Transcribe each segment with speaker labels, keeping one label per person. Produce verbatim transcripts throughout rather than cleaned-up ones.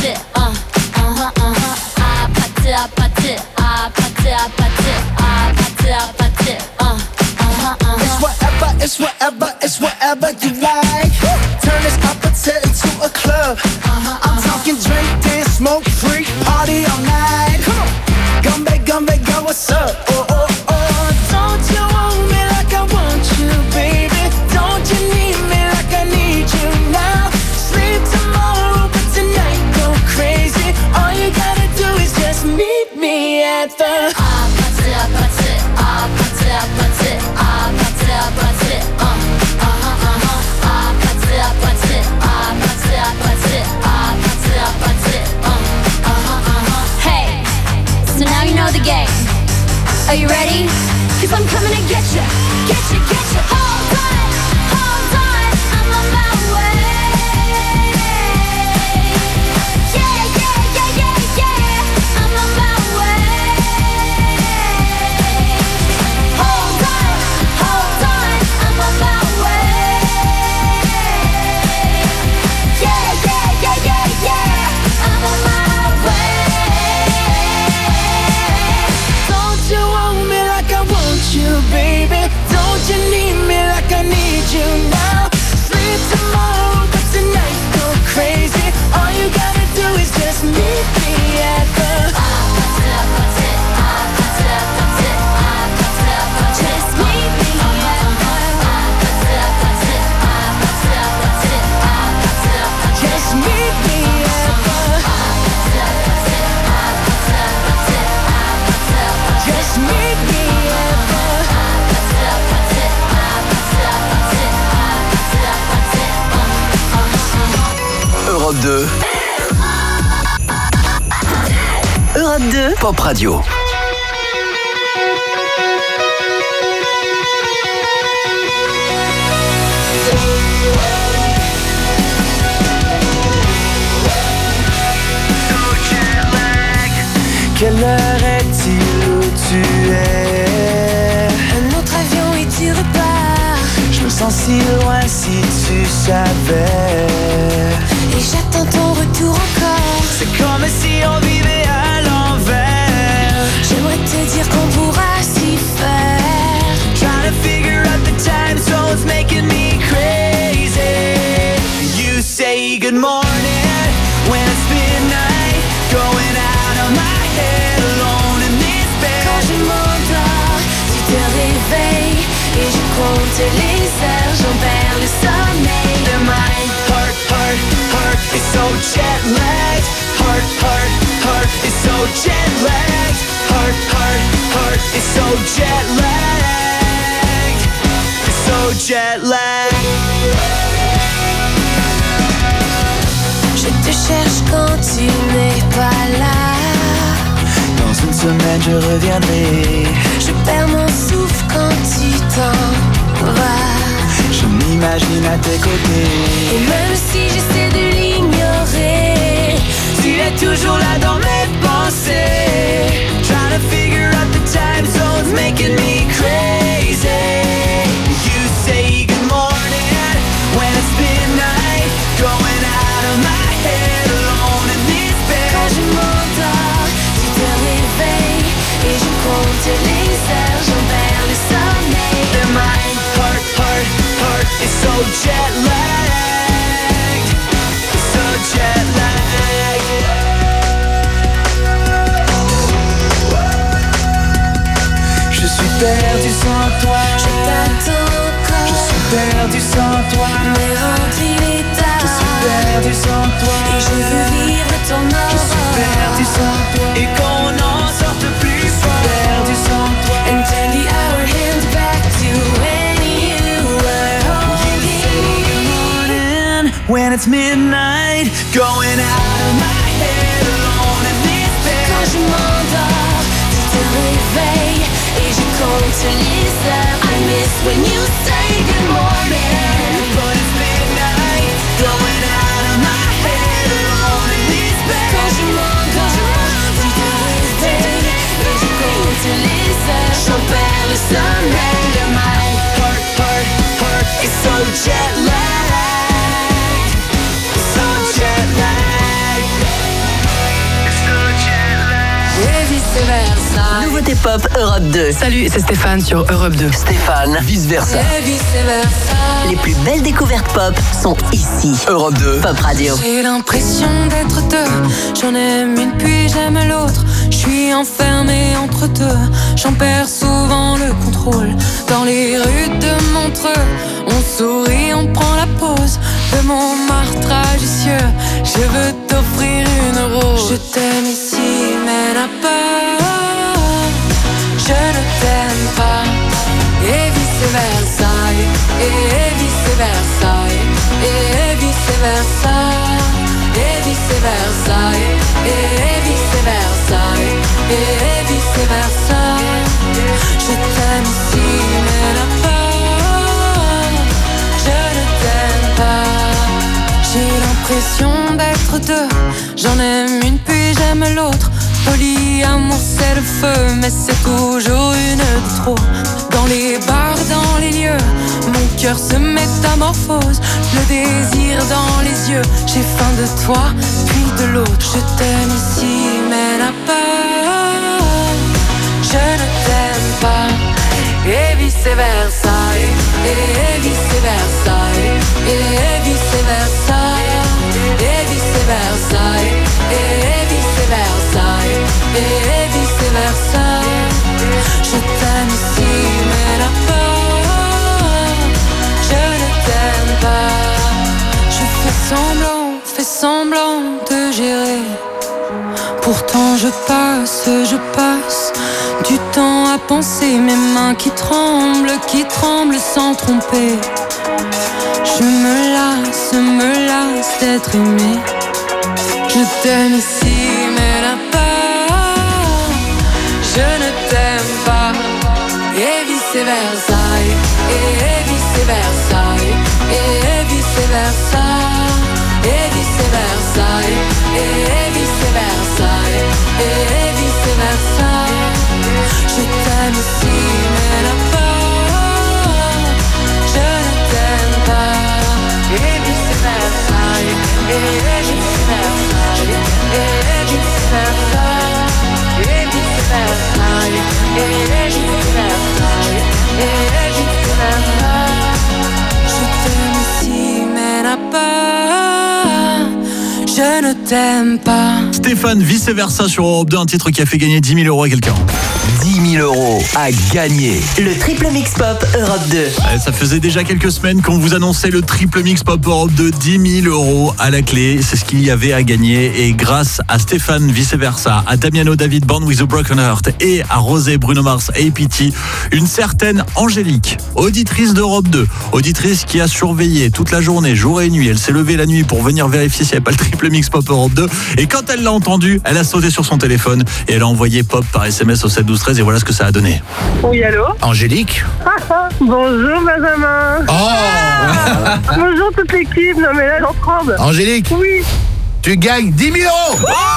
Speaker 1: 아파트 어 어허 어허 아파트 아파트 아파트 아파트 아파트 아파트 어 어허 어허
Speaker 2: It's whatever, it's whatever, it's whatever you like. Turn this opposite into a club. Uh-huh, I'm talking drink, dance, smoke, freak, party all night. Come on, Gumbe, Gumbe, go, what's up? Oh, oh, oh. Don't you want me like I want you, baby? Don't you need me like I need you now? Sleep tomorrow, but tonight go crazy. All you gotta do is just meet me at the
Speaker 1: 아파트 아파트 아파트 아파트 아파트 아파트 어 어허 어허 아파트 아파트 아파트 아파트 아파트 아파트 어 어허 어허 Hey, so now you know the game. Are you ready? Cause I'm coming to get you, get you, get you. Hold on, hold on, I'm on my way. Yeah, yeah, yeah, yeah, yeah, I'm on my way. Hold on, hold on, I'm on my way. Yeah, yeah, yeah, yeah, yeah, I'm on my way.
Speaker 2: Don't you want me like I want you, baby? Don't you need me like I need you now? Sleep tomorrow, but tonight go crazy. All you gotta do is just meet me at the
Speaker 1: 아파트 아파트 아파트 아파트 아파트 아파트 Just meet me at the 아파트 아파트 아파트 아파트 아파트 아파트
Speaker 2: Just meet me at the
Speaker 1: 아파트 아파트 아파트 아파트 아파트 아파트
Speaker 2: Just meet me at the
Speaker 1: 아파트 아파트 아파트 아파트 아파트 아파트
Speaker 3: Europe deux.
Speaker 4: Europe deux,
Speaker 3: Pop Radio.
Speaker 2: Quelle heure est-il où tu es?
Speaker 4: un autre avion et tu repars.
Speaker 2: Je me sens si loin si tu savais.
Speaker 4: Et j'attends ton retour encore.
Speaker 2: C'est comme si on vivait à l'envers.
Speaker 4: J'aimerais te dire qu'on pourra s'y faire.
Speaker 2: Trying to figure out the time zones making me crazy. You say good morning when it's midnight. Going out of my head alone in this bed.
Speaker 4: Quand je m'endors, tu te réveilles. Et je compte les heures, j'en perds le sommeil.
Speaker 2: And my heart, heart, heart is so jet lagged. Heart, heart, heart is so jet lagged. Heart, heart, heart is so jet lagged. It's so jet lagged.
Speaker 4: Je te cherche quand tu n'es pas là.
Speaker 2: Dans une semaine je reviendrai.
Speaker 4: Je perds mon souffle quand tu t'en vas.
Speaker 2: Je m'imagine à tes côtés.
Speaker 4: Et même si j'essaie de l'ignorer,
Speaker 2: Tu es toujours là dans mes pensées. Trying to figure out the time zones making me crazy. You say good morning when it's midnight. Going out of my head alone in this bed.
Speaker 4: quand je m'endors, tu te réveilles. Et je compte les heures, j'en perds le sommeil.
Speaker 2: And my heart, heart, heart is so jet lagged. So jet lagged. Je suis perdu sans toi.
Speaker 4: Je t'attends encore.
Speaker 2: Je suis perdu sans toi.
Speaker 4: Mais rentre, il est tard.
Speaker 2: Je suis perdu sans toi.
Speaker 4: Et je veux vivre ton aurore.
Speaker 2: Je suis perdu sans toi. Et qu'on en sorte plus fort. Je suis perdu sans toi.
Speaker 4: And turn the hour hands back to when you were holding.
Speaker 2: When it's midnight, going out of my head alone in this bed.
Speaker 4: Quand je m'endors, tu te réveilles. Et je compte les heures. I miss when you say good morning.
Speaker 2: But it's midnight, going out of my head alone in this bed.
Speaker 4: Quand je m'endors, tu te réveilles. Et je compte les heures. J'en perds le sommeil.
Speaker 2: And my heart, heart, heart is so jet lagged. So jet lagged.
Speaker 4: versa.
Speaker 3: Nouveauté pop Europe deux.
Speaker 5: Salut, c'est Stéphane sur Europe deux.
Speaker 3: Stéphane, vice versa.
Speaker 4: Et vice versa.
Speaker 3: Les plus belles découvertes pop sont ici. Europe deux, Pop Radio.
Speaker 4: J'ai l'impression d'être deux. J'en aime une puis j'aime l'autre. Je suis enfermée entre deux. J'en perds souvent le contrôle. Dans les rues de Montreux, on sourit, on prend la pause de mon martrage vicieux. Je veux t'offrir une rose. Je t'aime ici, mais n'a pas. Je ne t'aime pas. Et vice versa. Et vice versa. Et vice versa. Et vice versa. Et vice versa. Et vice versa. Je t'aime ici, mais là pas. Je ne t'aime pas. J'ai l'impression d'être deux. J'en aime une puis j'aime l'autre. Polyamour c'est le feu, mais c'est toujours une de trop. Dans les bars, dans les lieux, mon cœur se métamorphose. Le désir dans les yeux, j'ai faim de toi, puis de l'autre. Je t'aime ici, mais là pas. Je ne t'aime pas. Et vice versa. Et vice versa. Et vice versa. Et vice versa. Et vice versa. Et vice versa. Je t'aime ici, mais là pas. Je ne t'aime pas. Je fais semblant, fais semblant de gérer. Pourtant je passe, je passe du temps à penser. Mes mains qui tremblent, qui tremblent sans tromper. Je me lasse, me lasse d'être aimé. Je t'aime ici, mais là pas. Je ne t'aime pas. Et vice versa. Et vice versa. Et vice versa. Et vice versa. Et vice versa. Et vice versa. Je t'aime ici, mais là pas. Je ne t'aime pas. Et vice versa. Et vice versa. Et vice versa. Et vice versa. Et vice versa. Et vice versa. Je t'aime ici, mais là pas. Je ne t'aime pas.
Speaker 6: Stéphane, vice versa sur Europe deux, un titre qui a fait gagner dix mille euros à quelqu'un.
Speaker 3: dix mille euros à gagner. Le triple mix pop Europe deux.
Speaker 6: Ouais, ça faisait déjà quelques semaines qu'on vous annonçait le triple mix pop Europe deux, dix mille euros à la clé. C'est ce qu'il y avait à gagner. Et grâce à Stéphane, vice versa, à Damiano David, Born with a Broken Heart, et à Rosé, Bruno Mars, A P T, une certaine Angélique, auditrice d'Europe deux, auditrice qui a surveillé toute la journée, jour et nuit. Elle s'est levée la nuit pour venir vérifier s'il n'y avait pas le triple mix pop Europe deux. Et quand elle l'a entendu, elle a sauté sur son téléphone et elle a envoyé pop par S M S au sept douze treize. Et voilà ce que ça a donné.
Speaker 7: Oui, allô?
Speaker 8: Angélique.
Speaker 7: Bonjour Benjamin.
Speaker 8: Oh
Speaker 7: Bonjour toute l'équipe. Non mais là j'en tremble.
Speaker 8: Angélique,
Speaker 7: Oui.
Speaker 8: tu gagnes dix mille euros.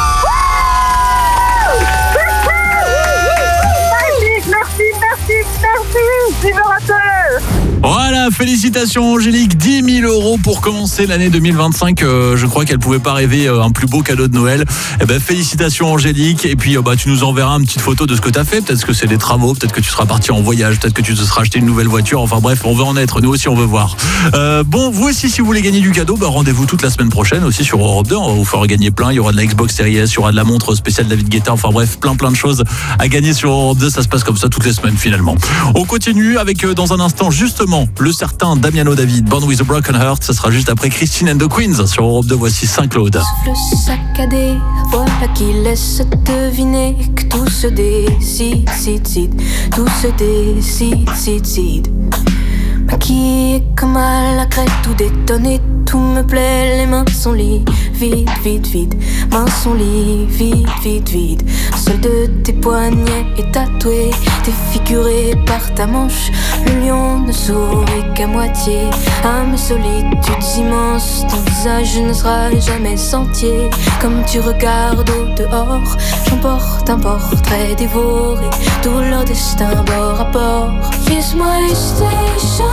Speaker 7: Magique, merci, merci, merci. Libérateur.
Speaker 6: Voilà, félicitations Angélique, dix mille euros pour commencer l'année deux mille vingt-cinq. Euh, je crois qu'elle pouvait pas rêver euh, un plus beau cadeau de Noël. Eh ben félicitations Angélique. Et puis euh, bah tu nous enverras une petite photo de ce que tu as fait. Peut-être que c'est des travaux, peut-être que tu seras parti en voyage, peut-être que tu te seras acheté une nouvelle voiture. Enfin bref, on veut en être. Nous aussi on veut voir. Euh, bon, vous aussi si vous voulez gagner du cadeau, bah, rendez-vous toute la semaine prochaine aussi sur Europe deux. On va vous faire gagner plein. Il y aura de la Xbox Series S, il y aura de la montre spéciale David Guetta. Enfin bref, plein plein de choses à gagner sur Europe deux. Ça se passe comme ça toutes les semaines finalement. On continue avec euh, dans un instant justement le certain Damiano David, Born with a Broken Heart. Ça sera juste après Christine and the Queens sur Europe deux. Voici Saint-Claude.
Speaker 4: Souffle saccadé, voilà qui laisse deviner que tout se décide, cide, cide, tout se décide, cide, cide. Maquillée comme à la crête, tout détonné, tout me plaît, les mains sont liées, vide, vide, vide, mains sont liées, vide, vide, vide. Seul de tes poignets est tatoué, défiguré par ta manche. Le lion ne sourit qu'à moitié, à mes solitudes immenses, ton visage ne sera jamais entier. Comme tu regardes au dehors, j'emporte un portrait dévoré, tout leur destin bord à bord. Kiss my station.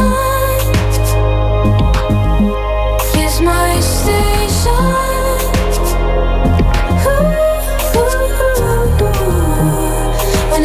Speaker 4: Kiss my station. Ooh, ooh, ooh. When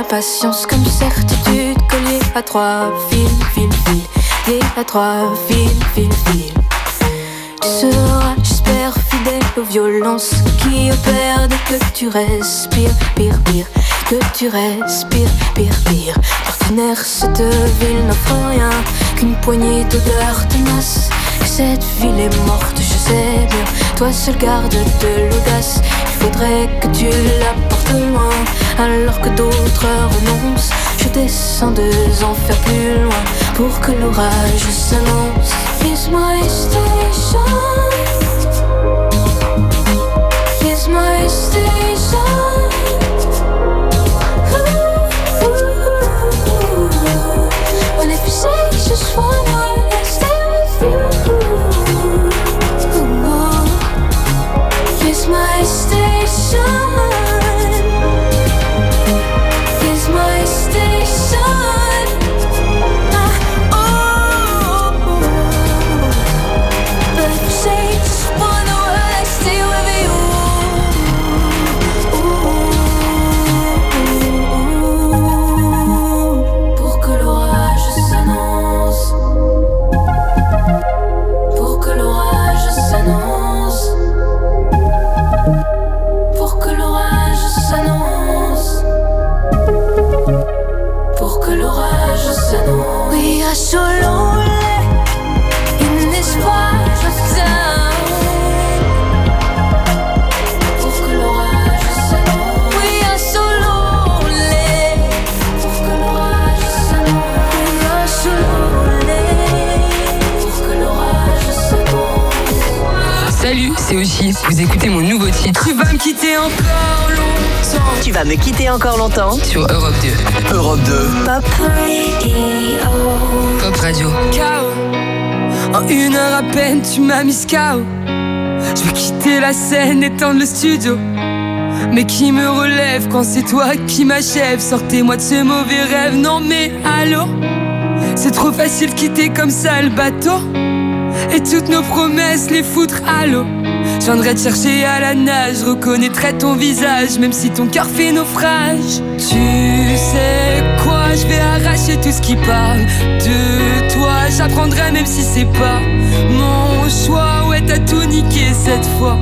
Speaker 4: patience comme certitude, collier à trois fils, fil, fil, lié à trois fils, fil, fil. Tu seras, j'espère, fidèle aux violences qui opèrent dès que tu respires, pire, pire, que tu respires, pire, pire. L'ordinaire, cette ville n'offre rien qu'une poignée d'odeurs tenaces. Que cette ville est morte, je sais bien, toi seul garde de l'audace. Il faudrait que tu la portes loin, alors que d'autres renoncent. Je descends deux enfers plus loin, pour que l'orage s'annonce. Here's my station, here's my station. Ooh, ooh, ooh. Well, if you say just one word, I'll stay with you. Ooh, here's my station, here's my station. Ah, oh, oh. But if you say just one word, I'll stay with you. Ooh, pour que l'orage s'annonce, pour que l'orage s'annonce, pour que l'orage s'annonce, pour que l'orage s'annonce. We are so lonely in this part of town. Pour que l'orage s'annonce. We are so lonely. Pour que l'orage s'annonce. We are so lonely. Pour que l'orage s'annonce.
Speaker 5: Salut, c'est Oshi. Vous écoutez mon nouveau titre.
Speaker 4: Tu vas me quitter encore longtemps.
Speaker 3: Tu vas me quitter encore longtemps
Speaker 5: Sur Europe deux.
Speaker 3: Europe deux.
Speaker 4: Pop Radio.
Speaker 5: Pop Radio.
Speaker 4: K O. En une heure à peine, tu m'as mis K O. Je vais quitter la scène, éteindre le studio. Mais qui me relève quand c'est toi qui m'achève? Sortez-moi de ce mauvais rêve. Non mais allô, c'est trop facile de quitter comme ça le bateau. Et toutes nos promesses, les foutre à l'eau. Je viendrai te chercher à la nage, reconnaîtrai ton visage, même si ton cœur fait naufrage. Tu sais quoi, je vais arracher tout ce qui parle de toi. J'apprendrai même si c'est pas mon choix. Ouais, t'as tout niqué cette fois.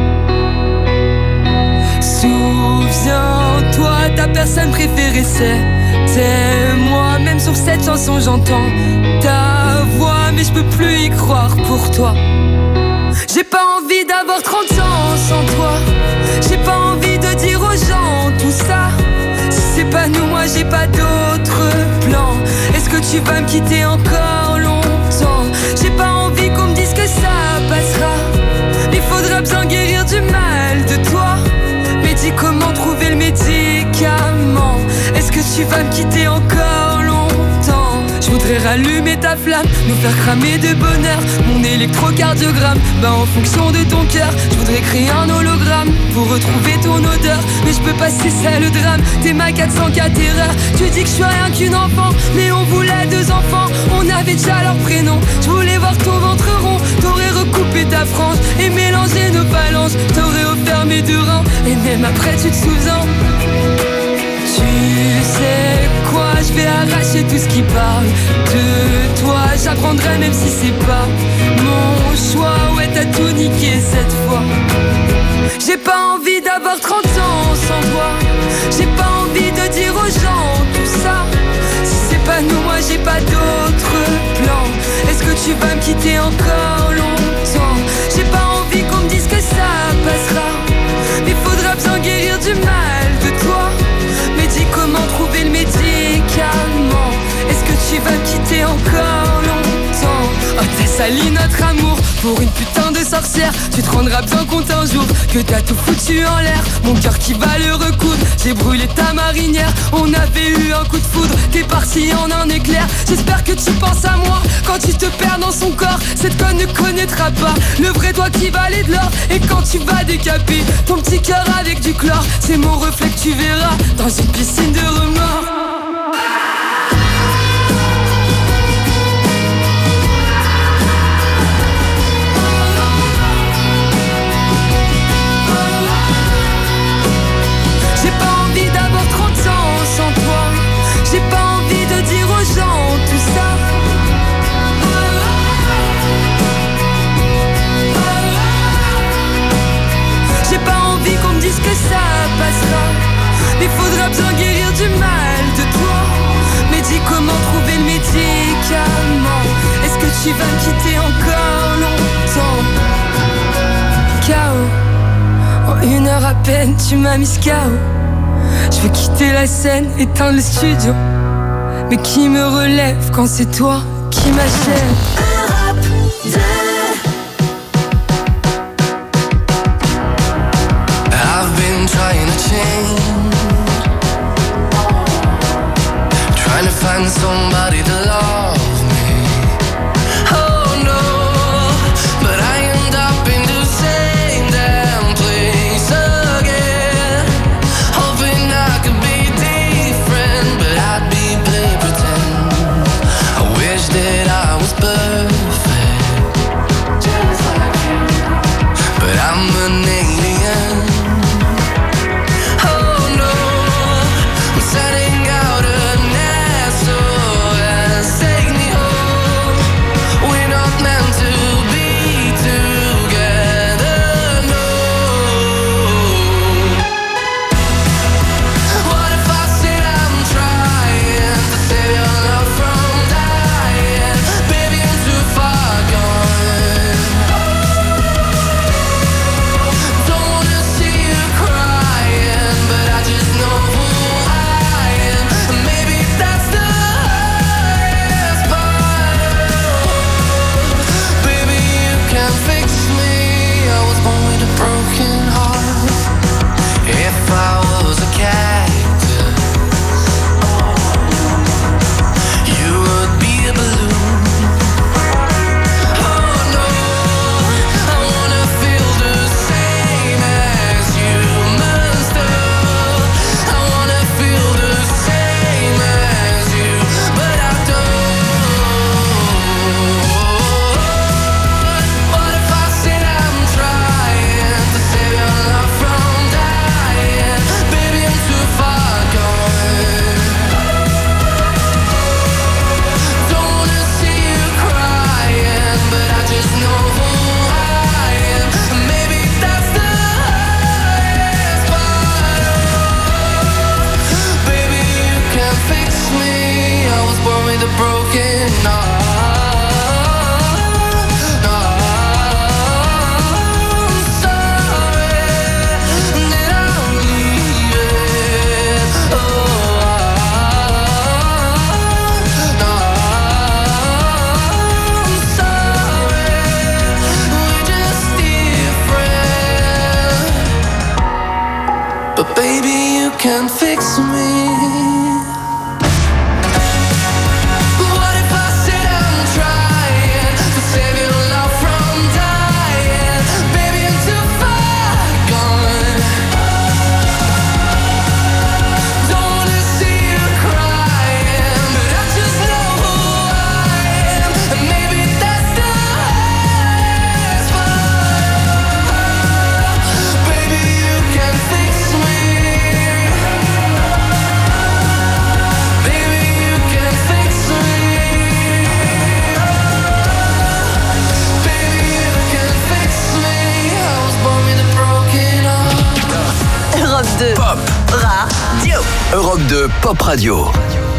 Speaker 4: Souviens-toi, ta personne préférée c'était moi. Même sur cette chanson j'entends ta voix, mais je peux plus y croire pour toi. J'ai pas envie d'avoir trente ans sans toi. J'ai pas envie de dire aux gens tout ça. Si c'est pas nous, moi j'ai pas d'autre plan. Est-ce que tu vas me quitter encore longtemps? J'ai pas envie qu'on me dise que ça passera. Il faudra bien guérir du mal de toi. Mais dis comment trouver le médicament. Est-ce que tu vas me quitter encore longtemps? Je voudrais rallumer ta flamme, nous faire cramer de bonheur. Mon électrocardiogramme, bah en fonction de ton cœur. Je voudrais créer un hologramme pour retrouver ton odeur. Mais je peux pas, c'est ça le drame. T'es ma quatre cent quatre erreur. Tu dis que je suis rien qu'une enfant, mais on voulait deux enfants. On avait déjà leur prénom. Je voulais voir ton ventre rond. T'aurais recoupé ta frange et mélangé nos phalanges. T'aurais offert mes deux reins et même après tu te souviens. Tu sais quoi, je vais arracher tout ce qui parle de toi. J'apprendrai même si c'est pas mon choix. Ouais, t'as tout niqué cette fois. J'ai pas envie d'avoir trente ans sans toi. J'ai pas envie de dire aux gens tout ça. Si c'est pas nous, moi j'ai pas d'autre plan. Est-ce que tu vas me quitter encore longtemps? J'ai pas envie qu'on me dise que ça passera. Mais faudra bien guérir du mal de toi. Mais dis comment trouver le médicament. Est-ce que tu vas me quitter encore longtemps? Oh, t'as sali notre amour pour une putain de sorcière. Tu te rendras bien compte un jour que t'as tout foutu en l'air. Mon cœur qui va le recoudre, j'ai brûlé ta marinière. On avait eu un coup de foudre, t'es parti en un éclair. J'espère que tu penses à moi quand tu te perds dans son corps. Cette conne ne connaîtra pas le vrai toi qui valait de l'or. Et quand tu vas décaper ton petit cœur avec du chlore, c'est mon reflet que tu verras dans une piscine de remords. J'ai pas envie d'avoir trente ans sans toi. Mais faudra bien guérir du mal de toi. Mais dis comment trouver le médicament. Est-ce que tu vas me quitter encore longtemps? K O. En une heure à peine tu m'as mis K O. Je veux quitter la scène, éteindre le studio. Mais qui me relève quand c'est toi qui m'achève?
Speaker 1: Europe deux.
Speaker 9: I've been trying to change, trying to find somebody to love me. Oh no, but I end up in the same damn place again. Hoping I could be different, but I'd be play pretend. I wish that I was perfect, just like you, but I'm an alien. Oh no, I'm setting out an S O S, take me home. We're not meant to be together, no. What if I said I'm trying to save your love from dying? Baby, I'm too far gone. Don't wanna see you crying, but I just know who I am. And maybe that's the hardest part. Baby, you can fix me. I was born with a broken heart. If I was a cactus, you would be a balloon. Oh no, I wanna feel the same as you must have. I wanna feel the same as you, but I don't. What if I said I'm trying to save your love from dying? Baby, I'm too far gone. Don't wanna see you crying, but I just know who I am. And maybe that's the hardest part. Baby, you can fix me. I was born with a broken heart. I'm sorry that I'm leaving. Oh, I'm sorry, we're just different. But baby, you can fix me. What if I said I'm trying to save your love from dying? Baby, I'm too far gone. Don't wanna see you crying, but I just know who I am. And maybe that's the hardest part. Baby, you can fix me. Baby, you can fix me. Baby, you can fix me. I was born with a broken heart.
Speaker 3: Europe deux. Pop Radio. Europe deux Pop Radio.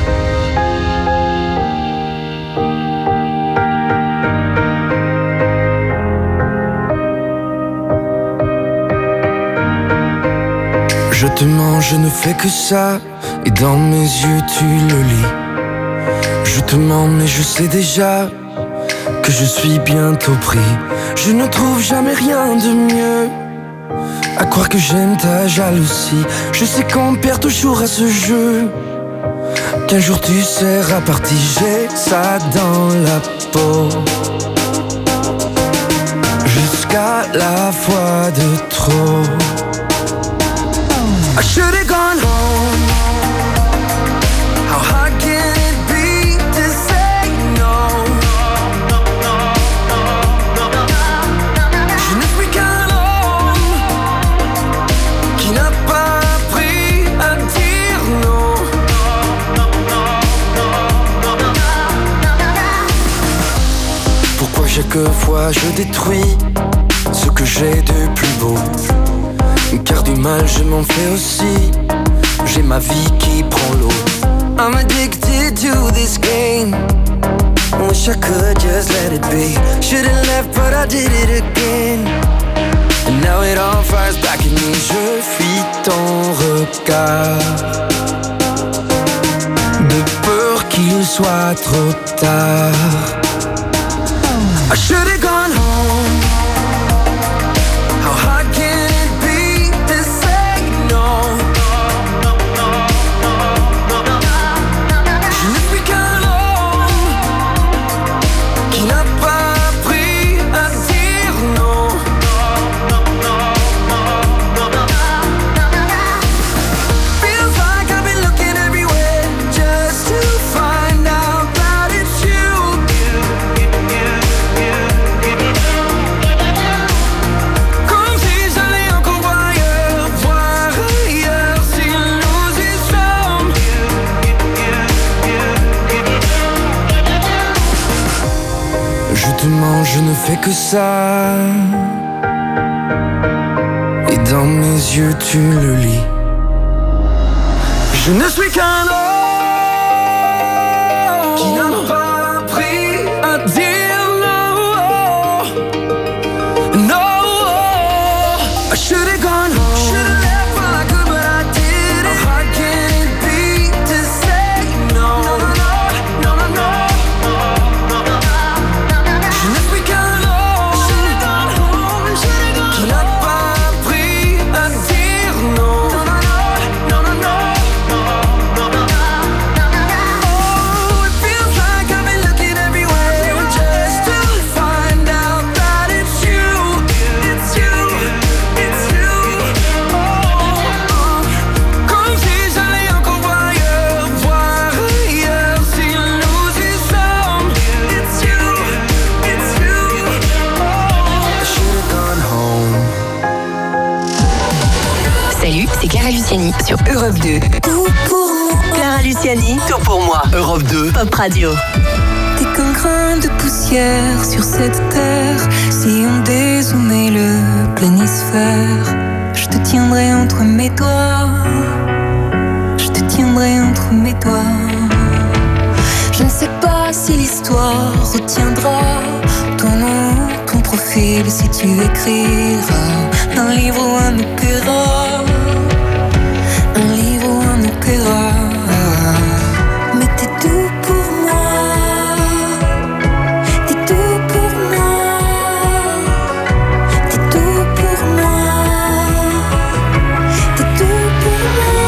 Speaker 9: Je te mens, je ne fais que ça, et dans mes yeux tu le lis. Je te mens, mais je sais déjà que je suis bientôt pris. Je ne trouve jamais rien de mieux, à croire que j'aime ta jalousie. Je sais qu'on perd toujours à ce jeu, qu'un jour tu seras parti. J'ai ça dans la peau, jusqu'à la fois de trop. I should've gone home. How hard can it be to say no? Je ne suis qu'un homme qui n'a pas appris à dire non. Pourquoi chaque fois je détruis ce que j'ai de plus beau? Car du mal je m'en fais aussi. Je ma vie qui prend l'eau. I'm addicted to this game. Wish I could just let it be. Should've left but I did it again. And now it all fires back at me. Je fuis ton regard, de peur qu'il soit trop tard. I should've gone home. How hard can it be to say no? Je ne suis qu'un homme qui n'a pas appris à dire non. Feels like I've been looking everywhere just to find out that it's you. Comme si j'allais encore voir ailleurs, voir ailleurs si nous y sommes. Je te mens, je ne fais que ça. Et dans mes yeux tu le lis. Je ne suis qu'un homme qui n'a pas appris à dire non. No, I should've gone home. Should've left while I could, but I didn't. How hard can it be to say no? No, no, no, no. Je ne suis qu'un homme qui n'a pas appris à dire non. No, no, no. Oh, it feels like I've been looking everywhere just to find out that it's you. It's you, it's you. Oh, comme si j'allais encore voir ailleurs, voir ailleurs si nous y sommes. It's you, it's you. Oh, I should've gone home.
Speaker 10: Salut, c'est Clara Luciani sur Europe deux. Tout pour moi. Clara Luciani, tout pour moi.
Speaker 3: Europe deux.
Speaker 10: Pop Radio.
Speaker 4: T'es qu'un grain de poussière sur cette terre. Si on dézoomait le planisphère, je te tiendrai entre mes doigts. Je te tiendrai entre mes doigts. Je ne sais pas si l'histoire retiendra ton nom, ton profil, si tu écriras un livre ou un opéra. Un livre ou un opéra. Mais t'es tout pour moi. T'es tout pour moi. T'es tout pour moi. T'es tout pour moi.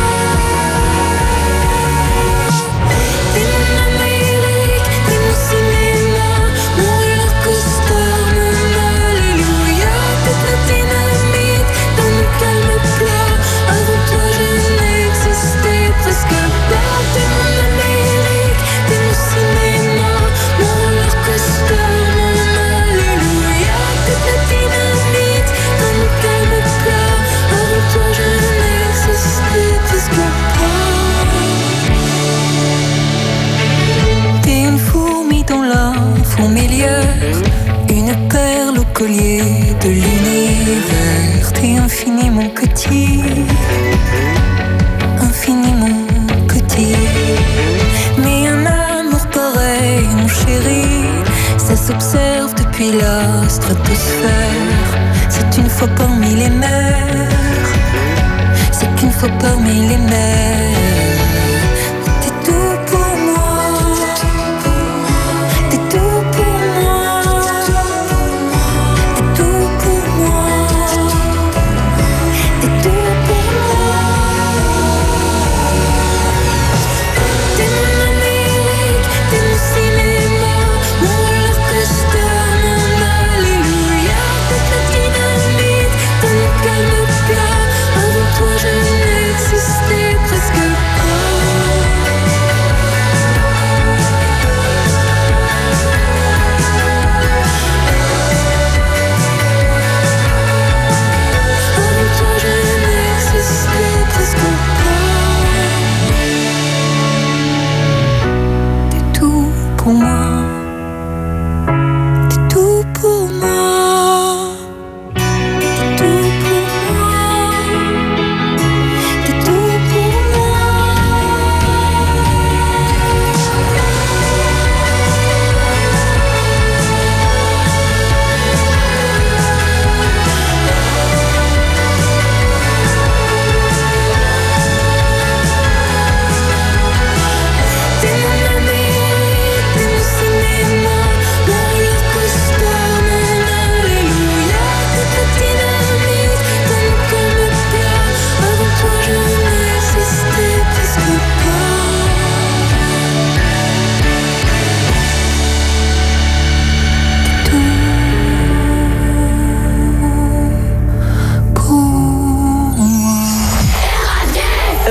Speaker 4: T'es mon Amérique, t'es mon cinéma, mon roller coaster, mon alléluia. T'es la dynamite dans mon calme plat. Avant toi je n'existais presque pas. T'es mon Amérique, t'es mon cinéma, mon roller coaster, mon alléluia. T'es la dynamite dans mon calme plat. Avant toi je n'existais presque pas. T'es une fourmi dans la fourmilière, une perle au collier de l'univers. T'es infiniment petit, infiniment petit. Mais un amour pareil, mon chéri, ça s'observe depuis la stratosphère. C'est une fois parmi les mers, c'est qu'une fois parmi les mers. T'es tout pour moi. T'es tout pour moi. T'es tout pour moi. T'es tout pour moi. T'es mon Amérique, t'es mon cinéma, mon roller coaster, mon alléluia. T'es la dynamite dans mon calme plat. Avant toi je n'existais presque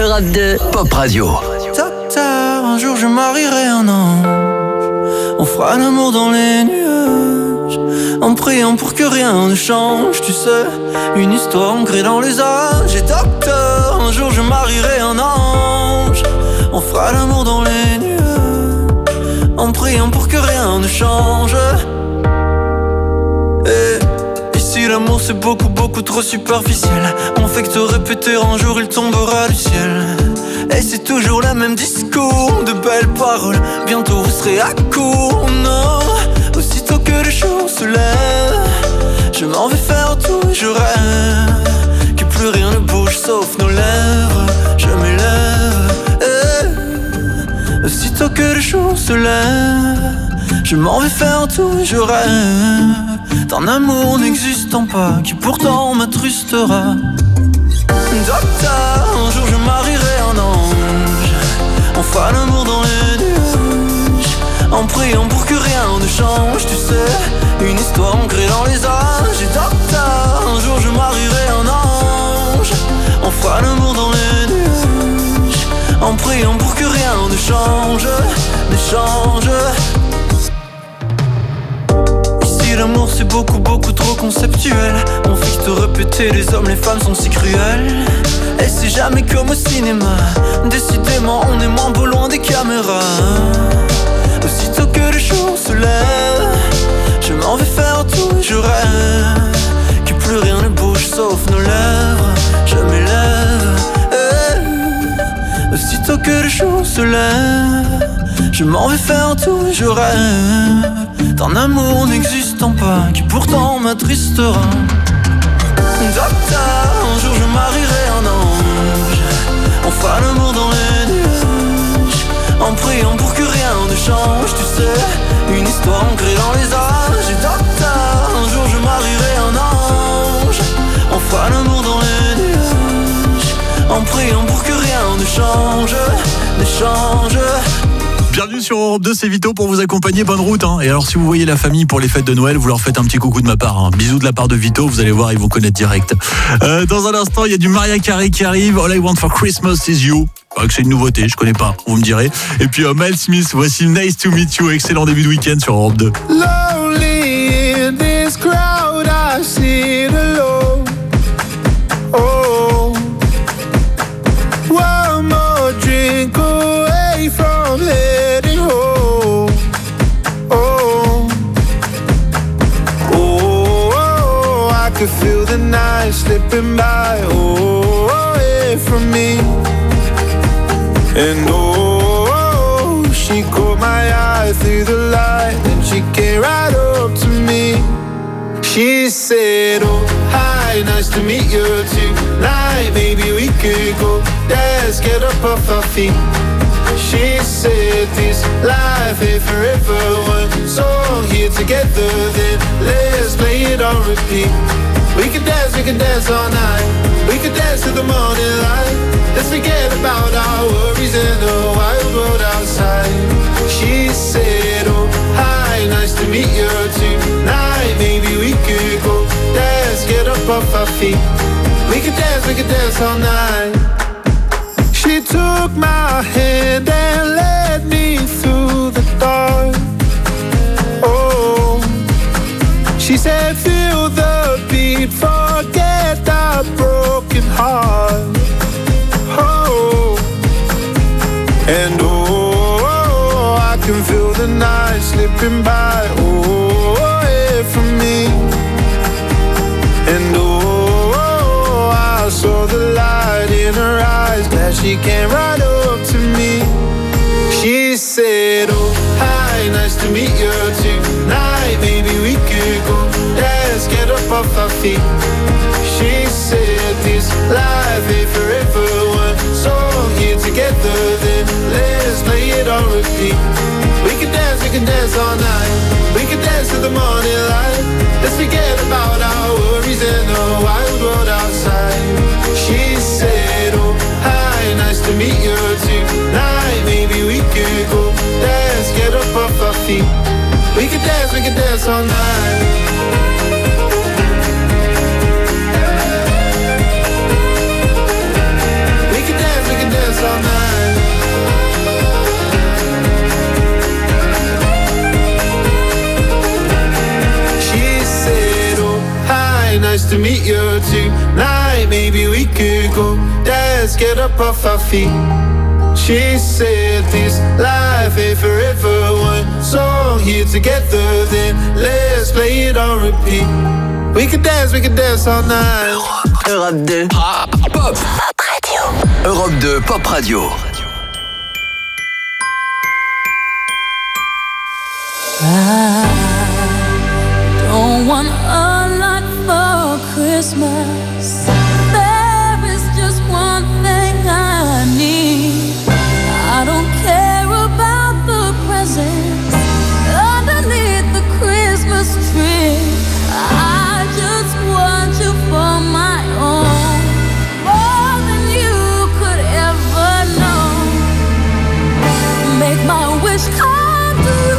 Speaker 10: Europe deux.
Speaker 3: Pop Radio.
Speaker 11: Docteur, un jour je marierai un ange. On fera l'amour dans les nuages, en priant pour que rien ne change, tu sais. Une histoire ancrée dans les âges. Et docteur, un jour je marierai un ange. On fera l'amour dans les nuages, en priant pour que rien ne change. Et ici l'amour c'est beaucoup beaucoup trop superficiel. On fait que te répéter, un jour il tombera du ciel. Et c'est toujours le même discours, de belles paroles, bientôt vous serez à court. Non, aussitôt que le jour se lève, je m'en vais faire tout et je rêve que plus rien ne bouge sauf nos lèvres. Je m'élève, eh. Aussitôt que le jour se lève, je m'en vais faire tout et je rêve d'un amour n'existant pas, qui pourtant m'attrustera. Docteur, un jour je marierai un ange. On fera l'amour dans les nuages, en priant pour que rien ne change, tu sais. Une histoire ancrée dans les âges. Et docteur, un jour je marierai un ange. On fera l'amour dans les nuages, en priant pour que rien ne change, ne change. L'amour c'est beaucoup beaucoup trop conceptuel. On fait que te répéter, les hommes, les femmes sont si cruels. Et c'est jamais comme au cinéma, décidément on est moins beau loin des caméras. Aussitôt que le jour se lève, je m'en vais faire tout et je rêve que plus rien ne bouge sauf nos lèvres. Je m'élève, eh. Aussitôt que le jour se lève, je m'en vais faire tout et je rêve d'un amour n'existant pas, qui pourtant m'attristera. Docteur, un jour je marierai un ange. On fera l'amour dans les nuages, en priant pour que rien ne change, tu sais. Une histoire ancrée dans les âges. Et docteur, un jour je marierai un ange. On fera l'amour dans les nuages, en priant pour que rien ne change, ne change.
Speaker 6: Bienvenue sur Europe deux, c'est Vito pour vous accompagner, bonne route hein. Et alors si vous voyez la famille pour les fêtes de Noël, vous leur faites un petit coucou de ma part hein. Bisous de la part de Vito, vous allez voir, ils vont connaître direct. euh, Dans un instant, il y a du Mariah Carey qui arrive. All I Want for Christmas is You. Pas que c'est une nouveauté, je connais pas, vous me direz. Et puis euh, Miles Smith, voici Nice to Meet You. Excellent début de week-end sur Europe deux.
Speaker 12: Lonely in this crowd, I sit alone. Oh, one more drink away from heading home. Oh, oh, oh, I could feel the night slipping by. Oh, away from me. And oh, she caught my eye through the light, and she came right up to me. She said, oh, hi, nice to meet you tonight. Maybe we could go dance, get up off our feet. She said this life ain't forever. One song here together, then let's play it on repeat. We could dance, we could dance all night. We could dance till the morning light. Let's forget about our worries in the wild world outside. She said, oh, hi, nice to meet you tonight. Maybe we could go dance, get up off our feet. We could dance, we could dance all night. She took my hand and led me through the dark. Oh, she said, feel the beat, forget the broken heart. Oh, and oh, I can feel the night slipping by. Oh, away from me. And oh, I saw the light in her eyes, glad she came right up to me. She said, oh, hi, nice to meet you tonight. Maybe we could go dance, get up off our feet. She said this life ain't forever. One song here together, then let's play it on repeat. We can dance, we can dance all night. We can dance till the morning light. Let's forget about our worries in the wild world outside. She said, oh, hi, nice to meet you tonight. Maybe we could go dance, get up off our feet. We can dance, we can dance all night. maybe we could go dance, get up off our feet. She said this life ain't forever. One song here together, then let's play it on repeat. We could dance, we could dance all night.
Speaker 3: Europe deux. Pop. Pop Radio. Europe deux Pop Radio.
Speaker 4: I don't want a lot for Christmas. There is just one thing I need. I don't care about the presents underneath the Christmas tree. I just want you for my own, more than you could ever know. Make my wish come true.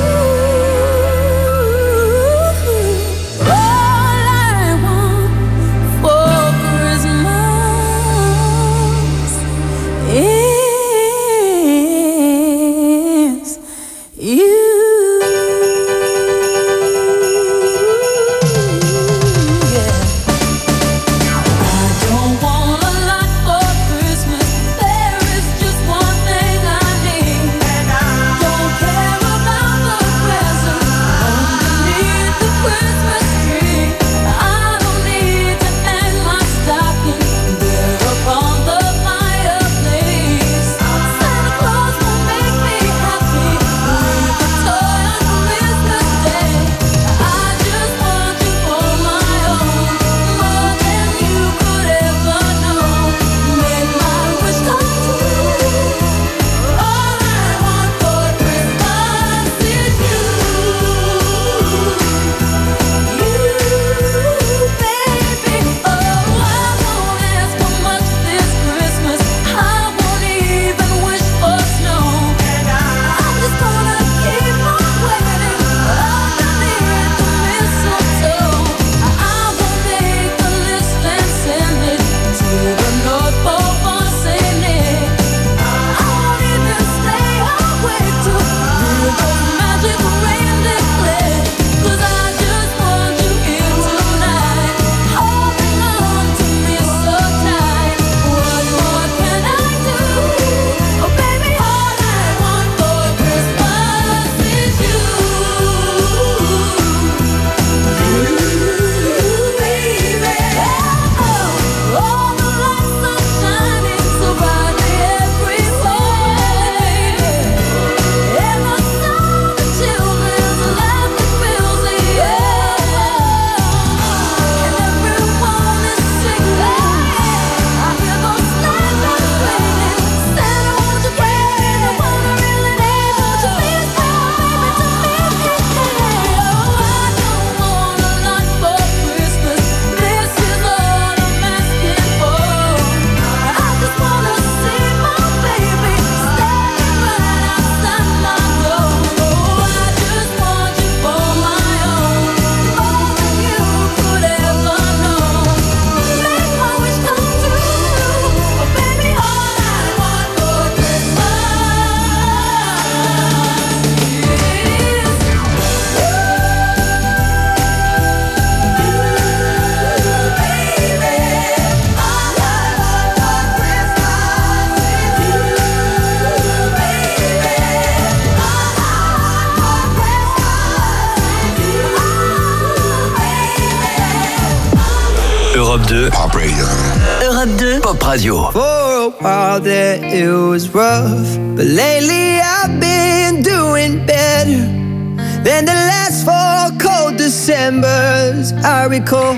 Speaker 3: Europe deux Pop Radio. Europe deux Pop Radio.
Speaker 13: For a while there it was rough, but lately I've been doing better than the last four cold Decembers I recall.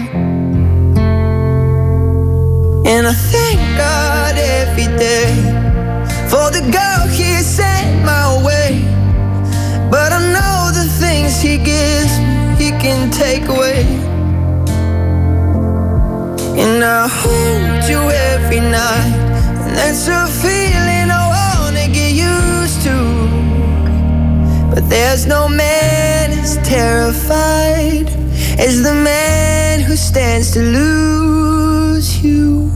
Speaker 13: And I thank God every day for the girl He sent my way. But I know the things He gives me, He can take away. And I hold you every night, and that's a feeling I wanna get used to. But there's no man as terrified as the man who stands to lose you.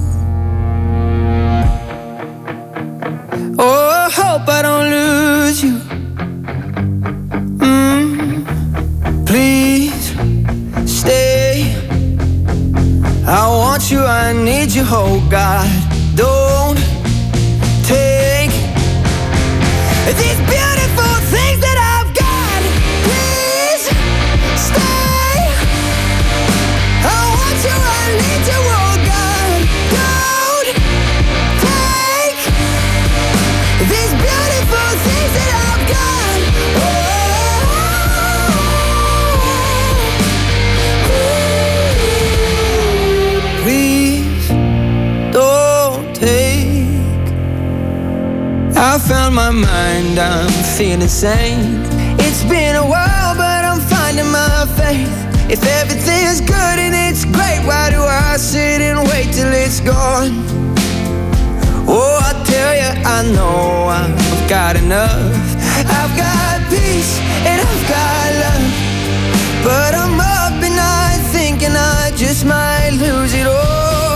Speaker 13: Oh, I hope I don't lose you. Mm, please stay. I want you, I need you, oh God, don't take these beautiful things that I've got. Please stay. I want you, I need you, oh God, don't take these beautiful things that I've got. Oh, please don't take. I found my mind, I'm feeling sane. It's been a while, but I'm finding my faith. If everything's good and it's great, why do I sit and wait till it's gone? Oh, I tell you, I know I've got enough. I've got peace and I've got love, but I'm up at night thinking I just might lose it all.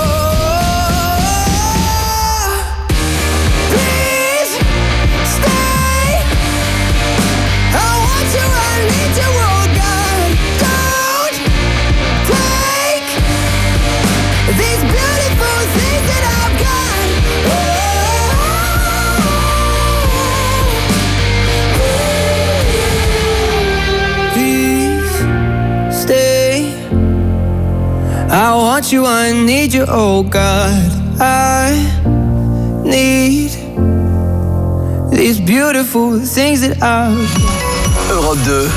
Speaker 13: Please stay. I want you, I need you, oh God. Don't take these beautiful things that I've got. Oh, please stay. I want you, I need you, oh God. I need these beautiful things that I've got.
Speaker 3: Europe deux.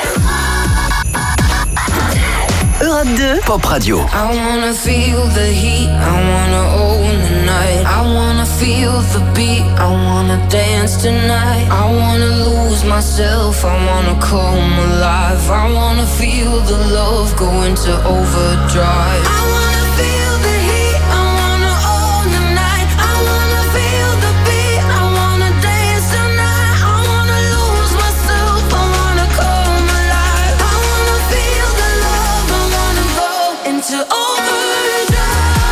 Speaker 3: Europe deux. Pop Radio.
Speaker 4: I wanna feel the heat, I wanna own the night. I wanna feel the beat, I wanna dance tonight. I wanna lose myself, I wanna come alive. I wanna feel the love go into overdrive. I wanna feel the heat, I wanna own the night. I wanna feel the beat, I wanna dance tonight. I wanna lose myself, I wanna come alive. I wanna feel the love, I wanna go into overdrive.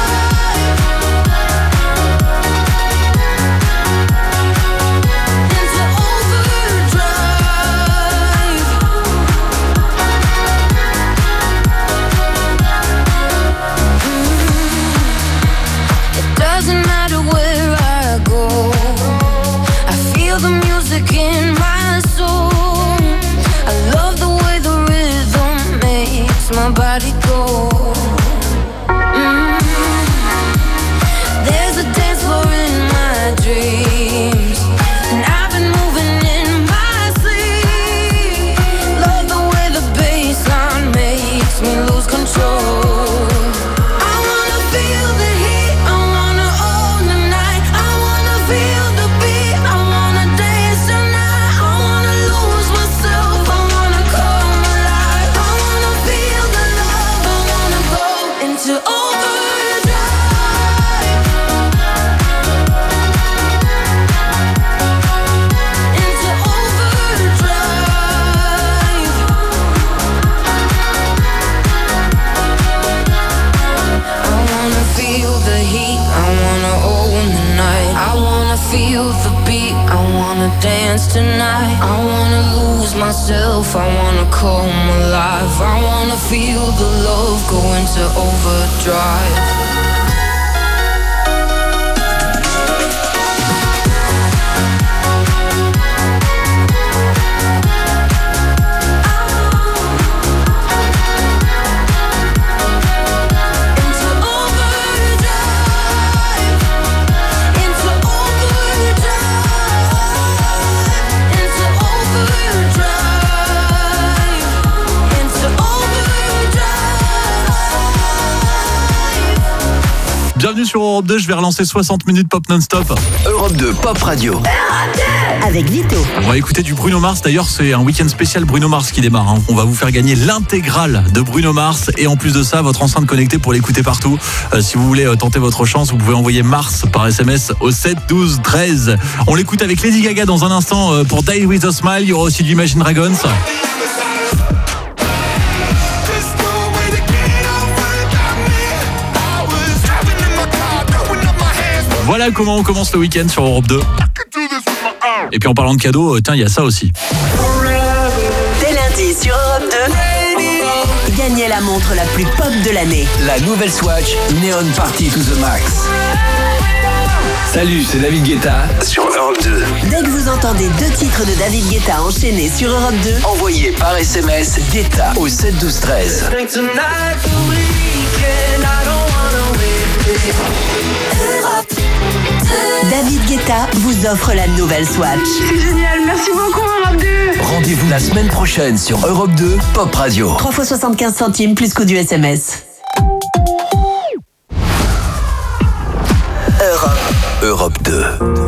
Speaker 4: Into overdrive. Mm. It doesn't matter where I go, I feel the music in my soul. I love the way the rhythm makes my body go. Mm. There's a dance floor in my dreams, and I've been moving in my sleep. Love the way the bass line makes me lose control. I wanna feel the heat, I wanna own the night. I wanna feel the beat, I wanna dance tonight. I wanna lose myself, I wanna come alive. I wanna feel the love, I wanna go into overdrive. Into overdrive. I wanna feel the heat, I wanna own the night. I wanna feel the beat, I wanna dance tonight. I wanna lose myself, I wanna come alive. I wanna feel the love go into overdrive. Into overdrive. Into overdrive. Into overdrive. Into overdrive.
Speaker 6: Bienvenue sur Europe deux, je vais relancer soixante minutes pop non-stop.
Speaker 3: Europe deux Pop Radio.
Speaker 10: Avec Vito.
Speaker 6: On va écouter du Bruno Mars, d'ailleurs c'est un week-end spécial Bruno Mars qui démarre, hein. On va vous faire gagner l'intégrale de Bruno Mars et en plus de ça votre enceinte connectée pour l'écouter partout. euh, Si vous voulez euh, tenter votre chance, vous pouvez envoyer Mars par S M S au sept douze treize. On l'écoute avec Lady Gaga dans un instant euh, pour Die With A Smile. Il y aura aussi du Imagine Dragons. Voilà comment on commence le week-end sur Europe deux. Et puis en parlant de cadeaux, euh, tiens, il y a ça aussi.
Speaker 10: Dès lundi sur Europe deux, gagnez la montre la plus pop de l'année.
Speaker 3: La nouvelle Swatch Neon Party to the Max. Salut, c'est David Guetta sur Europe deux.
Speaker 10: Dès que vous entendez deux titres de David Guetta enchaînés sur Europe deux,
Speaker 3: envoyez par S M S Guetta au sept douze treize.
Speaker 10: David Guetta vous offre la nouvelle Swatch.
Speaker 7: C'est génial, merci beaucoup Europe deux.
Speaker 3: Rendez-vous la semaine prochaine sur Europe deux Pop Radio.
Speaker 10: trois fois soixante-quinze centimes plus coût du S M S.
Speaker 3: Europe. Europe deux.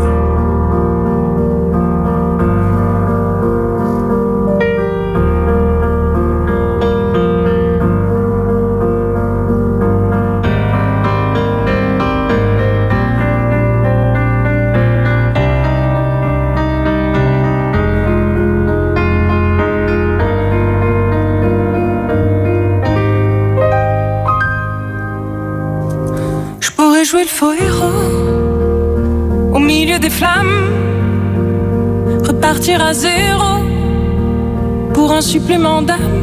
Speaker 4: Je pourrais jouer le faux héros au milieu des flammes, repartir à zéro pour un supplément d'âme.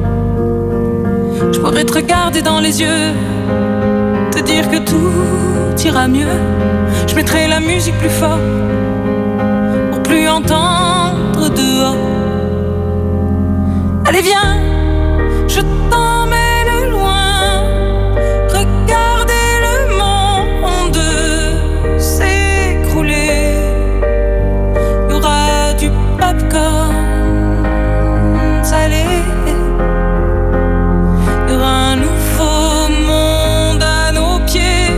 Speaker 4: Je pourrais te regarder dans les yeux, te dire que tout ira mieux. Je mettrai la musique plus fort pour plus entendre dehors. Allez viens, je t'emmène loin, regarder le monde s'écrouler. Il y aura du popcorn salé, il y aura un nouveau monde à nos pieds.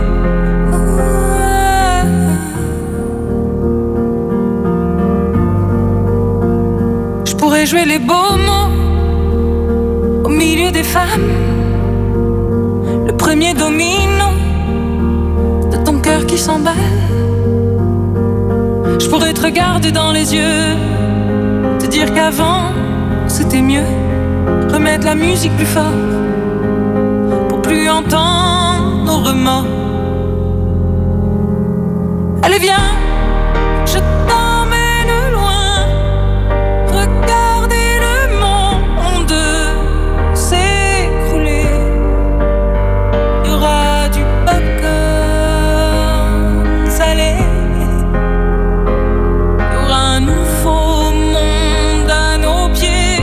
Speaker 4: Je pourrais jouer les beaux mots au milieu des femmes, le premier domino de ton cœur qui s'emballe. Je pourrais te regarder dans les yeux, te dire qu'avant c'était mieux, remettre la musique plus fort pour plus entendre nos remords. Allez viens, je t'emmène loin, regarder le monde s'écrouler. Il y aura du popcorn salé, il y aura un nouveau monde à nos pieds.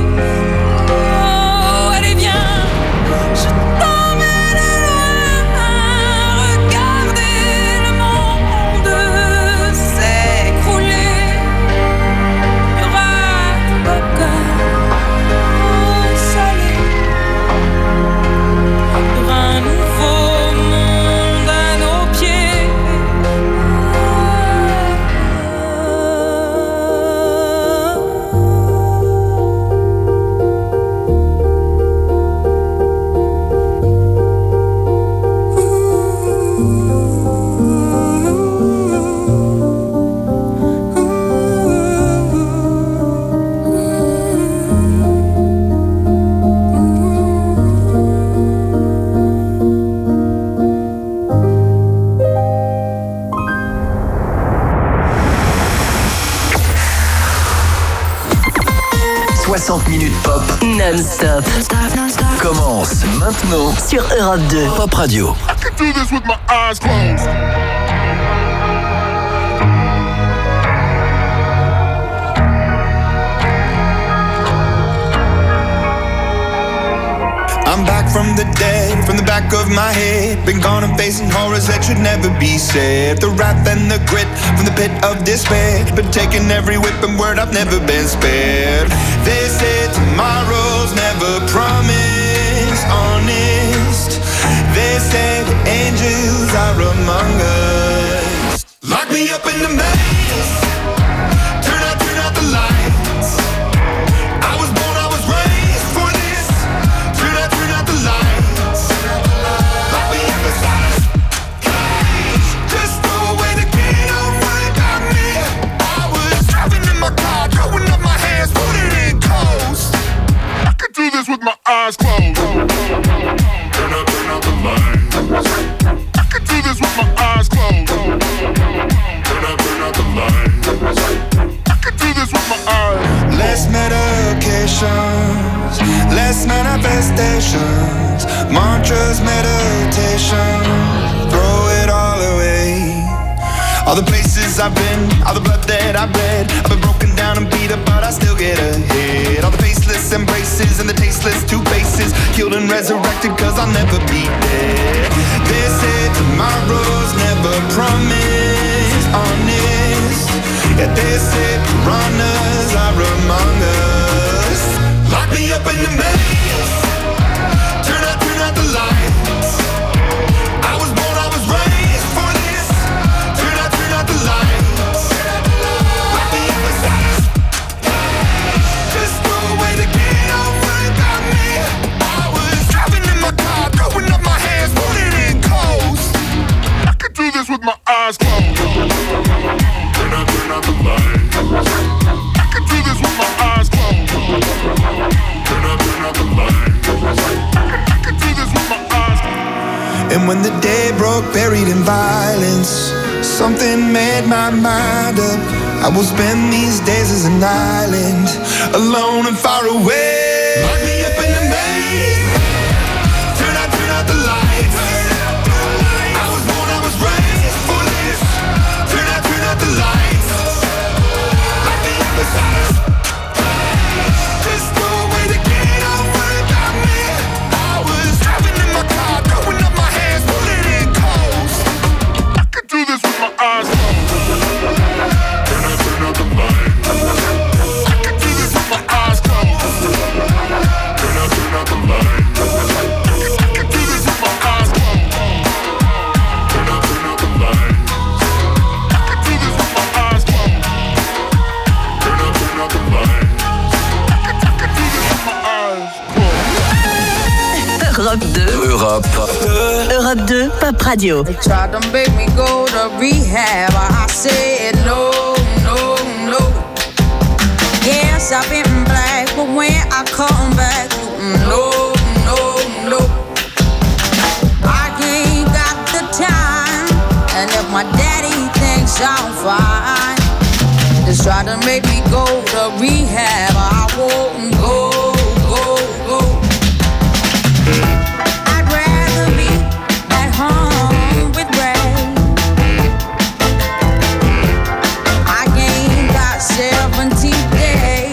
Speaker 4: Oh, allez viens, je t'emmène loin, regarder le monde s'écrouler. Il y aura du popcorn salé, il y aura un nouveau monde à nos pieds.
Speaker 3: soixante minutes pop
Speaker 10: Non-stop
Speaker 3: commence maintenant
Speaker 10: sur Europe deux.
Speaker 3: Pop Radio.
Speaker 12: I could do this with my eyes closed. I'm back from the dead, from the back of my head. Been gone and facing horrors that should never be said. The wrath and the grit from the pit of despair. Been taking every whip and word, I've never been spared. They said tomorrow's never promised, honest. They said angels are among us. Lock me up in the maze. Turn out, turn out the lights. I was born, I was raised for this. Turn out, turn out the lights. Lock me up inside a cage. Just throw away the key, don't worry about me. I was driving in my car, throwing up my hands, put it in coast. I could do this with my eyes closed. Turn out, turn out the lights. I could do this with my eyes closed. Turn out, turn out the lights. manifestations, mantras, meditation, throw it all away. All the places I've been, all the blood that I've bled, I've been broken down and beat up, but I still get ahead. All the faceless embraces and the tasteless two faces, killed and resurrected cause I'll never be dead. They say tomorrow's never promised, honest. Yet they say piranhas are among us. Lock me up in the maze, turn out, turn out the lights. I was born, I was raised for this. Turn out, turn out the lights. Lock me up inside. Just throw away the key, don't worry about me. I was driving in my car, throwing up my hands, putting in coast. I could do this with my eyes closed. Turn out, turn out the lights. I could do this with my eyes closed. Turn out, turn out the lights. I could do this with my eyes closed. And when the day broke, buried in violence, something made my mind up. I will spend these days as an island, alone and far away. Lock me up in the maze. Turn out, turn out the lights. I was born, I was raised for this. Turn out, turn out the lights. Lock me up inside. Just throw away the key, don't worry about me. I was driving in my car, throwing up my hands, putting in coast. I could do this with my eyes closed. Turn out, turn out the lights. I could do this with my eyes closed. Turn out, turn out the lights. I could do this with my eyes closed. Turn out, turn out the lights. I could do this with my eyes closed. Turn out, turn out the lights.
Speaker 10: Europe deux.
Speaker 3: Europe.
Speaker 10: Europe deux, Pop Radio.
Speaker 14: They tried to make me go to rehab. I said no, no, no. Yes, I've been black, but when I come back, no, no, no. I ain't got the time, and if my daddy thinks I'm fine, just try to make me go to rehab. I won't go, go, go. I'd rather be at home with Ray. I ain't got seventy days.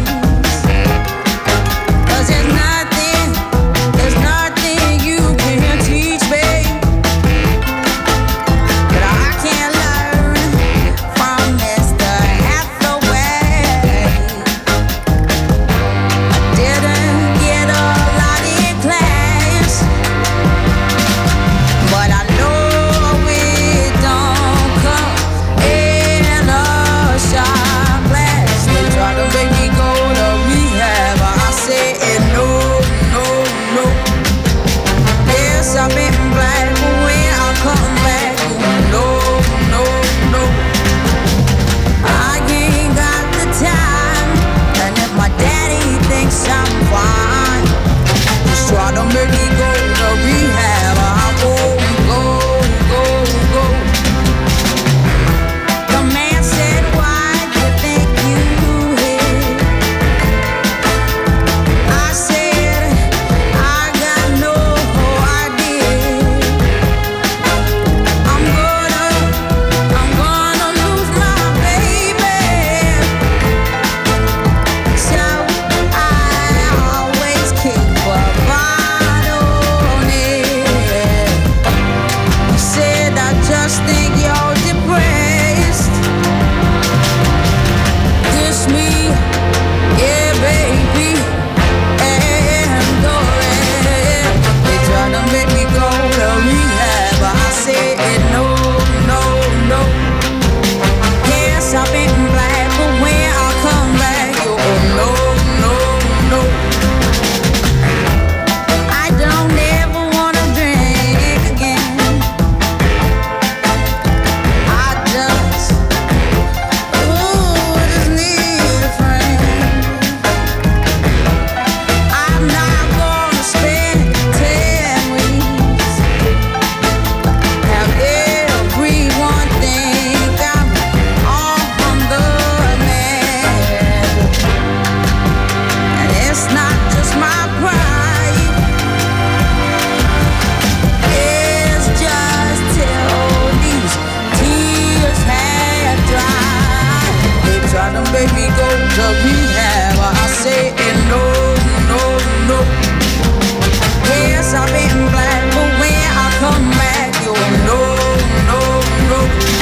Speaker 14: Cause there's nothing, there's nothing you can teach me that I can't learn from Mister Hathaway. make me go to rehab. I say no, no, no. Yes, I've been black, but when I come back, you no, no, no.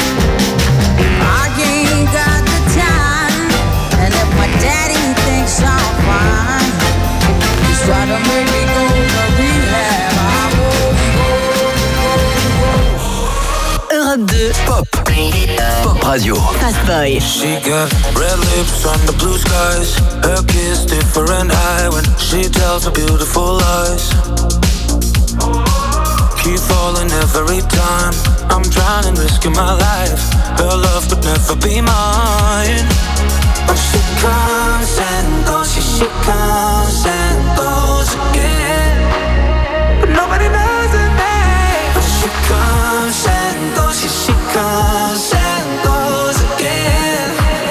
Speaker 14: I ain't got the time, and if my daddy thinks I'm fine, he's trying to make me go to rehab. I won't go, go, go.
Speaker 3: Europe deux. Pop. Pop Radio. Fast Boy.
Speaker 11: She got red lips on the blue skies. Her kiss different high when she tells her beautiful lies. Keep falling every time. I'm drowning, risking my life. Her love could never be mine. But she comes and goes, she, she comes and goes again. But nobody knows her name. But she comes and goes, she, she comes and goes again.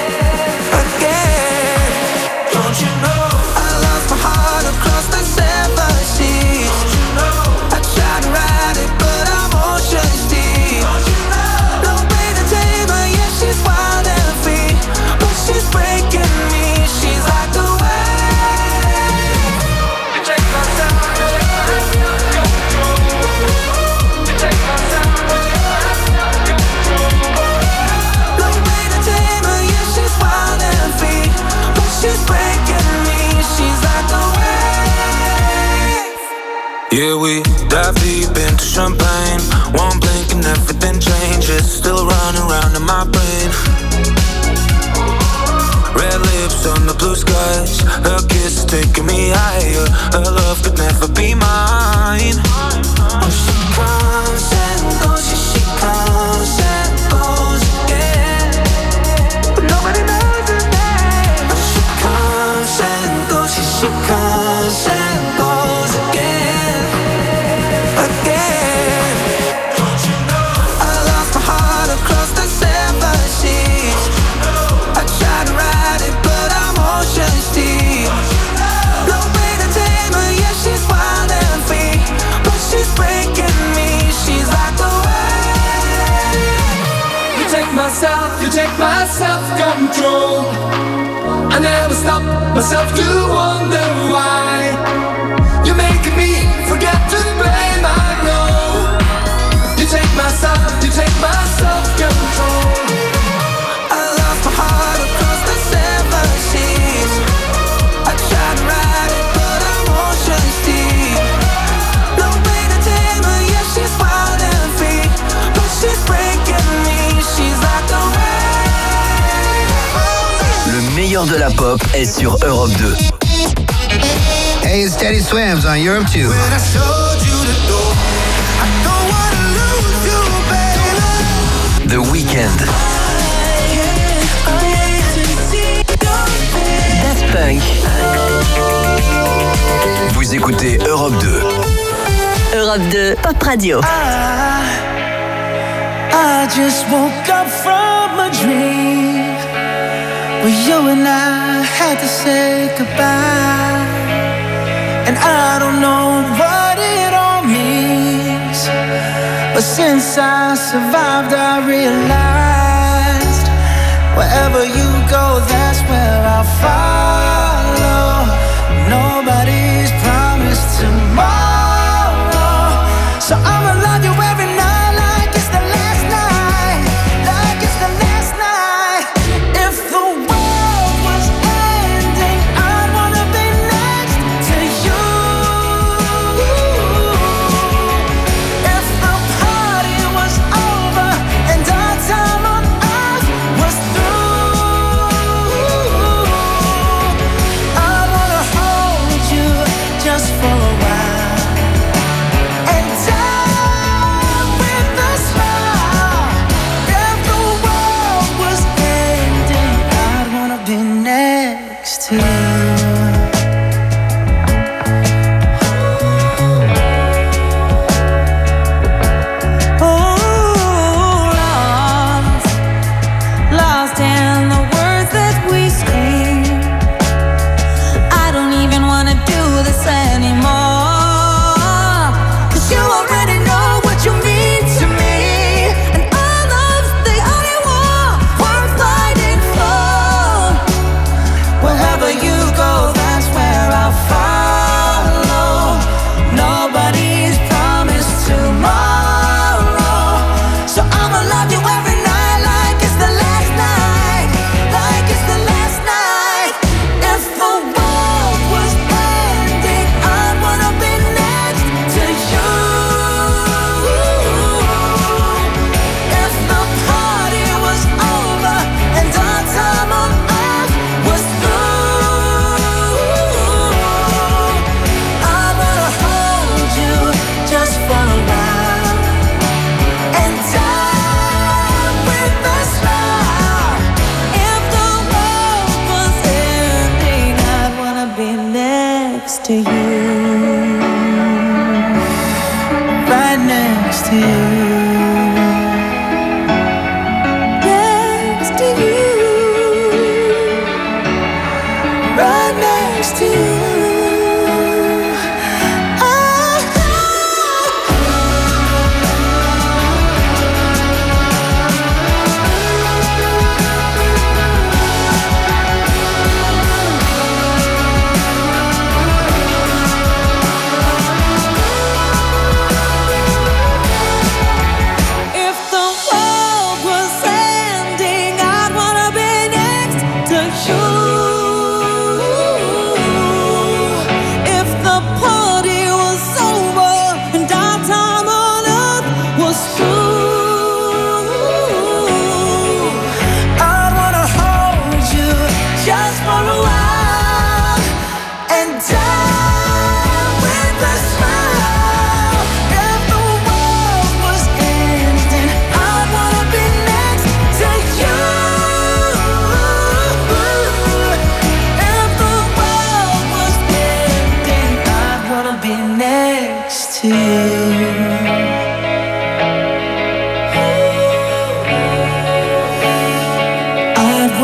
Speaker 11: Again. Don't you know I lost my heart across the seven seas? I tried to ride it, but I'm ocean's deep. No way to tame her, yeah, she's wild and free. But she's breaking me, she's like the wave. You take my time, you take my control. You take my time, you take my control. No way to tame her, yeah, she's wild and free. But she's breaking me, she's like the wave. Yeah, we dive deep into champagne. One blink and everything changes. Still running around in my brain. Red lips on the blue skies. Her kiss is taking me higher. Her love could never be mine. Oh, she comes and goes, yeah, she comes and goes again. But nobody knows her name. Oh, she comes and goes, yeah, she comes and goes again. Again. Don't you know I lost my heart across the seven seas? I tried to ride it, but I'm ocean's deep. No way to tame her, yeah, she's wild and free. But she's breaking me, she's like the wave.
Speaker 15: You take my self, you take my self-control. I never stop myself to wonder why. You're making me forget to blame, I know. You take my self, you take my self-control.
Speaker 11: I lost my heart across the seven seas. I tried to ride it, but I'm ocean's deep. No way to tame her, yeah, she's wild and free. But she's breaking me, she's like the wave.
Speaker 3: Le meilleur de la pop est sur Europe deux.
Speaker 8: Hey, it's Teddy Swims on Europe two.
Speaker 12: When I showed you the door, I don't wanna lose you, baby.
Speaker 3: The Weeknd. Daft Punk. Vous écoutez Europe deux.
Speaker 10: Europe deux, Pop Radio.
Speaker 2: I, I just woke up from a dream where you and I had to say goodbye. And I don't know what it all means, but since I survived I realized wherever you go, that's where I'll follow. Nobody's promised tomorrow, so I'ma love you every night like it's the last night, like it's the last night. If the world was ending, I'd wanna be next to you. If the party was over and our time on earth was through, I wanna hold you just for a while and die with a smile. If the world was ending, I'd wanna be next to you.
Speaker 4: Lost, lost in the words that we scream. I don't even wanna do this anymore, 'cause you already know what you mean to me, and all of the only war worth fighting for.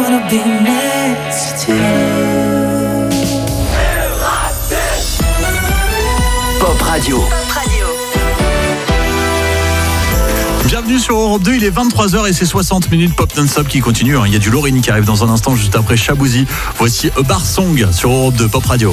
Speaker 4: wanna be next to you.
Speaker 3: Pop Radio.
Speaker 6: Bienvenue sur Europe deux, il est vingt-trois heures et c'est soixante minutes pop non-stop qui continue. Il y a du Lauryn qui arrive dans un instant juste après Shaboozy. Voici A Bar Song sur Europe deux, Pop Radio.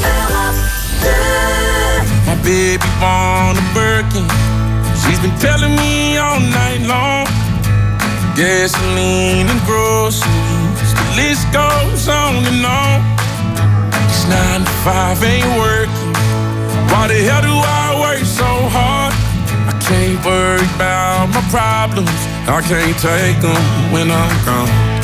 Speaker 16: My baby born a Birkin. She's been telling me all night long. Gasoline and groceries, the list goes on and on. It's nine to five ain't working. Why the hell do I work so hard? I can't worry about my problems. I can't take them when I'm gone.